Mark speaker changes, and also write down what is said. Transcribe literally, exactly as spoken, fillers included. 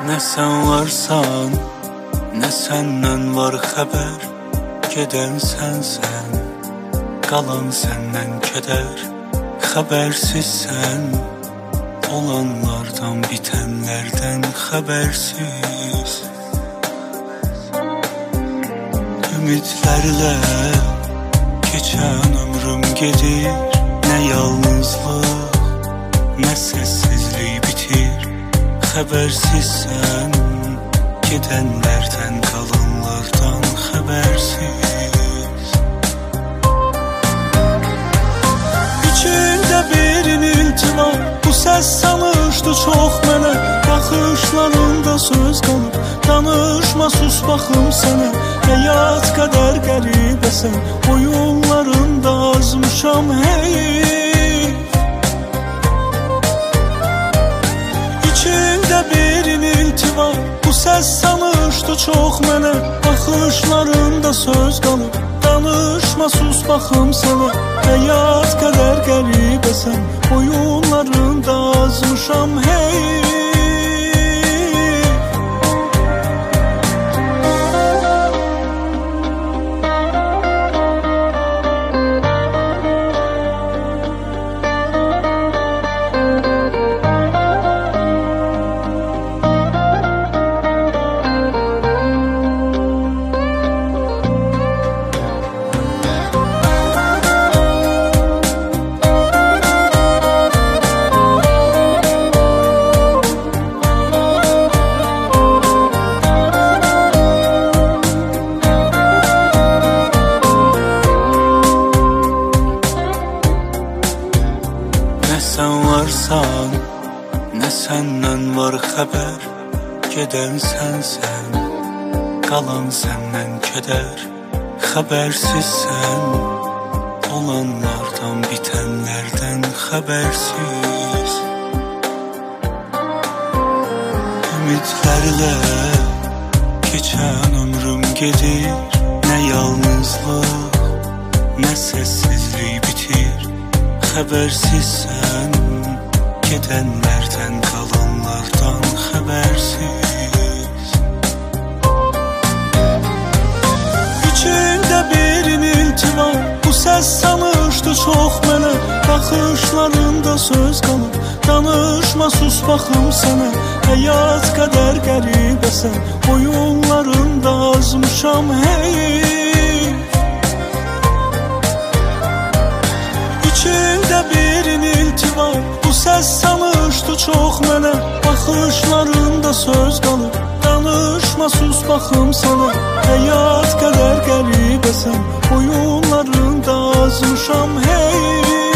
Speaker 1: Nə sən varsan, nə səndən var xəbər. Gedən sənsən, qalan səndən kədər. Xəbərsizsən, olanlardan, bitənlərdən xəbərsiz. Ümidlərlə keçən ömrüm gedir. Nə yalnızlıq, nə səssizlik bitir. Xəbərsizsən, gedənlərdən, qalanlardan xəbərsiz. İçində bir inilti var, bu səs sanışdı çox mənə. Baxışlarında söz qalıb, danışma sus baxım sənə. Həyat qədər qəribəsən, oyunlarında azmışam heyif. İçində bir inilti var, bu səs sanışdı çox mənə. Baxışlarında söz qalıb, danışma sus baxım sənə. Həyat qədər qəribəsən, oyunlarında azmışam heyif. Nə sən varsan, nə səndən var xəbər. Gedən sənsən, qalan səndən kədər. Xəbərsizsən, olanlardan, bitənlərdən xəbərsiz. Ümidlərlə keçən ömrüm gedir. Nə yalnızlıq, nə səssizlik bitir. Xəbərsizsən, gedənlərdən, qalanlardan xəbərsiz. İçində bir inilti var, bu səs sanışdı çox mənə. Baxışlarında söz qalıb, danışma sus baxım sənə. Həyat qədər qəribəsən, oyunlarında azmışam heyif. İçində bir inilti var, bu səs sanışdı çox mənə. Baxışlarında söz qalıb, danışma sus baxım sənə. Həyat qədər qəribəsən, oyunlarında azmışam heyif.